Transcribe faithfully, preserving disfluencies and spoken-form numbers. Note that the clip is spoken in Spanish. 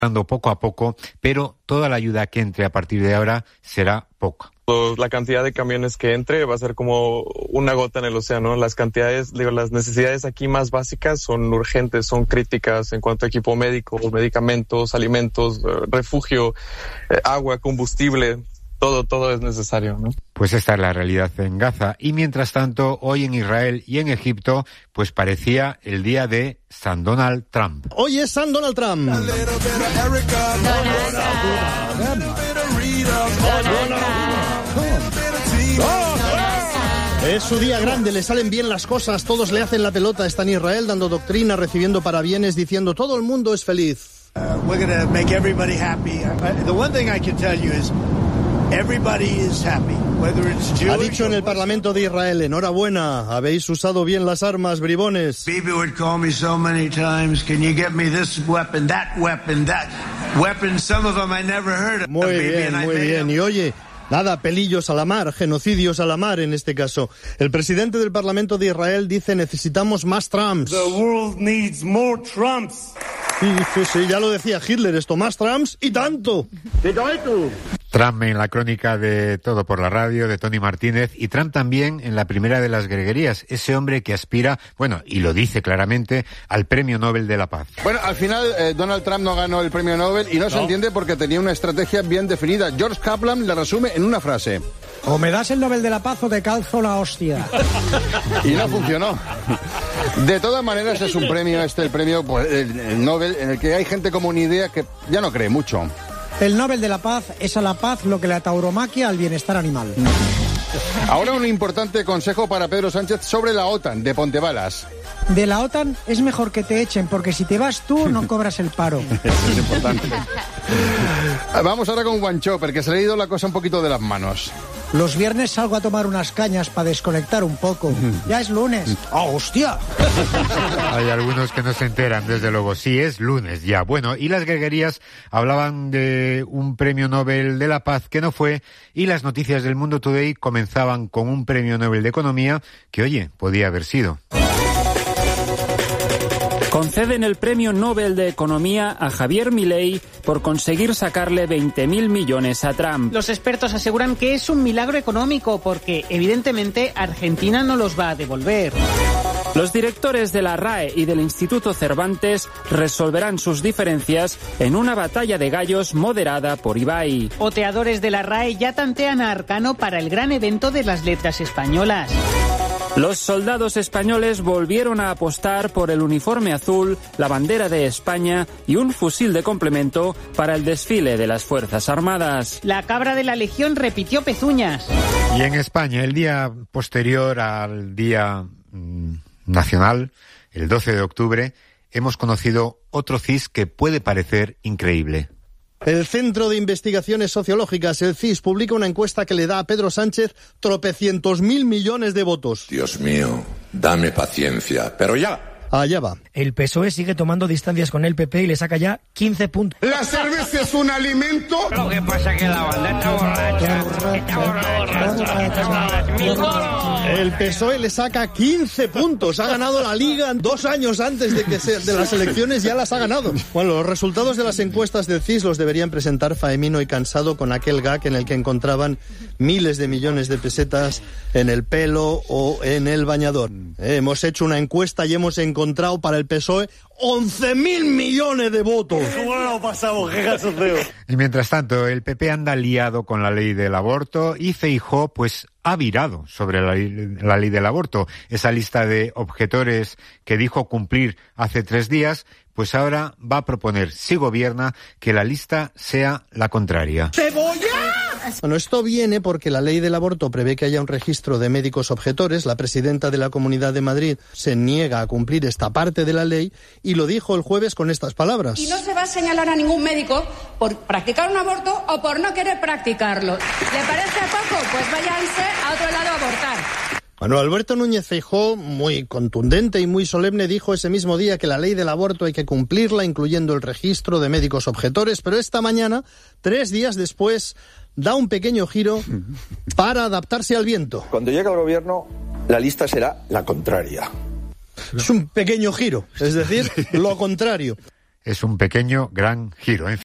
dando poco a poco, pero toda la ayuda que entre a partir de ahora será poca. La cantidad de camiones que entre va a ser como una gota en el océano. Las cantidades, digo, las necesidades aquí más básicas son urgentes, son críticas en cuanto a equipo médico, medicamentos, alimentos, refugio, agua, combustible. Todo, todo es necesario, ¿no? Pues esta es la realidad en Gaza. Y mientras tanto, hoy en Israel y en Egipto, pues parecía el día de San Donald Trump. Hoy es San Donald Trump. Donald Es su día grande, le salen bien las cosas, todos le hacen la pelota. Está en Israel dando doctrina, recibiendo parabienes, diciendo todo el mundo es feliz. Uh, we're going to make everybody happy. Uh, the one thing I can tell you is everybody is happy, whether it's Jewish. Ha dicho en el Parlamento de Israel, enhorabuena, habéis usado bien las armas, bribones. People would call me so many times, can you get me this weapon, that weapon, that weapon, some of them I never heard of. Muy bien, muy bien. Y oye, nada, pelillos a la mar, genocidios a la mar en este caso. El presidente del Parlamento de Israel dice necesitamos más Trumps. The world needs more Trumps. Sí, sí, sí, ya lo decía Hitler, esto, más Trumps y tanto. Trump en la crónica de Todo por la Radio, de Tony Martínez, y Trump también en la primera de las greguerías, ese hombre que aspira, bueno, y lo dice claramente, al Premio Nobel de la Paz. Bueno, al final eh, Donald Trump no ganó el Premio Nobel y no, no se entiende porque tenía una estrategia bien definida. George Kaplan la resume en una frase. O me das el Nobel de la Paz o te calzo la hostia. Y no funcionó. De todas maneras es un premio, este el premio, pues, el, el Nobel, en el que hay gente como una idea que ya no cree mucho. El Nobel de la Paz es a la paz lo que la tauromaquia al bienestar animal. Ahora un importante consejo para Pedro Sánchez sobre la OTAN, de Pontebalas. De la OTAN es mejor que te echen, porque si te vas tú no cobras el paro. Eso es importante. Vamos ahora con Juancho, porque se le ha ido la cosa un poquito de las manos. Los viernes salgo a tomar unas cañas para desconectar un poco. Ya es lunes. ¡Ah, oh, hostia! Hay algunos que no se enteran, desde luego. Sí, es lunes ya. Bueno, y las greguerías hablaban de un premio Nobel de la Paz que no fue, y las noticias del Mundo Today comenzaban con un premio Nobel de Economía que, oye, podía haber sido. Conceden el Premio Nobel de Economía a Javier Milei por conseguir sacarle veinte mil millones a Trump. Los expertos aseguran que es un milagro económico porque, evidentemente, Argentina no los va a devolver. Los directores de la R A E y del Instituto Cervantes resolverán sus diferencias en una batalla de gallos moderada por Ibai. Oteadores de la R A E ya tantean a Arcano para el gran evento de las letras españolas. Los soldados españoles volvieron a apostar por el uniforme azul, la bandera de España y un fusil de complemento para el desfile de las Fuerzas Armadas. La cabra de la Legión repitió pezuñas. Y en España, el día posterior al Día mmm, Nacional, el doce de octubre, hemos conocido otro C I S que puede parecer increíble. El Centro de Investigaciones Sociológicas, el C I S, publica una encuesta que le da a Pedro Sánchez tropecientos mil millones de votos. Dios mío, dame paciencia, pero ya. Allá va. El P S O E sigue tomando distancias con el P P y le saca ya quince puntos. ¿La cerveza es un alimento? Lo que pasa es que la banda está borracha. Está borracha. El P S O E le saca quince puntos. Ha ganado la Liga dos años antes de que se, de las elecciones, ya las ha ganado. Bueno, los resultados de las encuestas del C I S los deberían presentar Faemino y Cansado con aquel gag en el que encontraban miles de millones de pesetas en el pelo o en el bañador. Eh, hemos hecho una encuesta y hemos encontrado encontrado para el P S O E once mil millones de votos. ¿Cómo lo pasamos? ¿Qué caso feo? Y mientras tanto, el P P anda liado con la ley del aborto y Feijóo, pues, ha virado sobre la, la ley del aborto. Esa lista de objetores que dijo cumplir hace tres días, pues ahora va a proponer, si gobierna, que la lista sea la contraria. ¡Cebolla! Bueno, esto viene porque la ley del aborto prevé que haya un registro de médicos objetores. La presidenta de la Comunidad de Madrid se niega a cumplir esta parte de la ley y lo dijo el jueves con estas palabras. Y no se va a señalar a ningún médico por practicar un aborto o por no querer practicarlo. ¿Le parece poco? Pues váyanse a otro lado a abortar. Bueno, Alberto Núñez Feijóo, muy contundente y muy solemne, dijo ese mismo día que la ley del aborto hay que cumplirla, incluyendo el registro de médicos objetores, pero esta mañana, tres días después, da un pequeño giro para adaptarse al viento. Cuando llegue al gobierno, la lista será la contraria. Es un pequeño giro, es decir, lo contrario. es un pequeño gran giro. En